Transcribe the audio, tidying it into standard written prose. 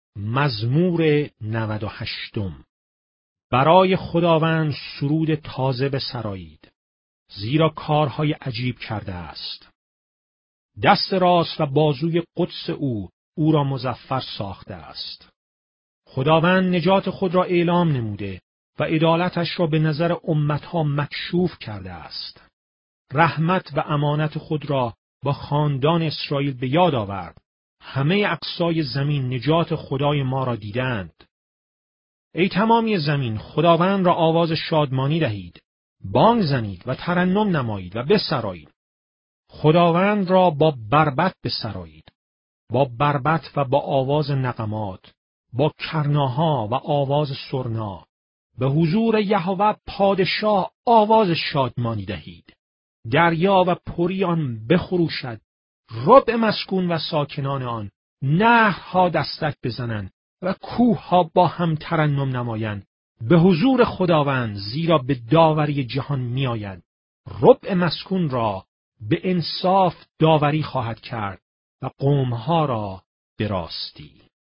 مزمور 98. برای خداوند سرود تازه بسرایید، زیرا کارهای عجیب کرده است. دست راست و بازوی قدس او را مظفر ساخته است. خداوند نجات خود را اعلام نموده و عدالتش را به نظر امتها مکشوف کرده است. رحمت و امانت خود را با خاندان اسرائیل به یاد آورد. همه اقصای زمین نجات خدای ما را دیدند. ای تمامی زمین، خداوند را آواز شادمانی دهید. بانگ زنید و ترنم نمایید و بسرایید. خداوند را با بربط بسرایید. با بربط و با آواز نغمات، با کرناها و آواز سرنا. به حضور یهوه پادشاه آواز شادمانی دهید. دریا و پری آن بخروشد، ربع مسکون و ساکنان آن. نهرها دستک بزنند و کوهها با هم ترنم نمایند به حضور خداوند، زیرا به داوری جهان می آید. ربع مسکون را به انصاف داوری خواهد کرد و قومها را به راستی.